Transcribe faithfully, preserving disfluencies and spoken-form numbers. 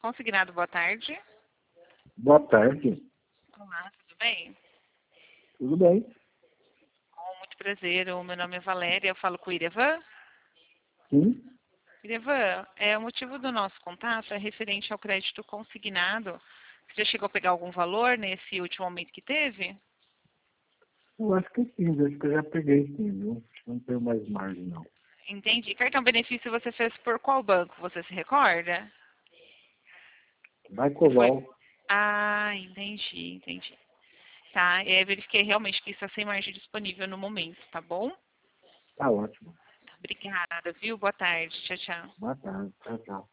Consignado, boa tarde. Boa tarde. Olá, tudo bem? Tudo bem? Com muito prazer, o meu nome é Valéria, eu falo com o Irevan. Sim? Irevan, é, o motivo do nosso contato é referente ao crédito consignado. Você já chegou a pegar algum valor nesse último aumento que teve? Eu acho que sim, acho que eu já peguei sim, viu? Não tenho mais margem, não. Entendi. Cartão benefício você fez por qual banco? Você se recorda? Vai Foi. Coval. Ah, entendi, entendi. Tá, é, verifiquei realmente que está sem margem disponível no momento, tá bom? Tá ótimo. Obrigada, viu? Boa tarde. Tchau, tchau. Boa tarde. Tchau, tchau.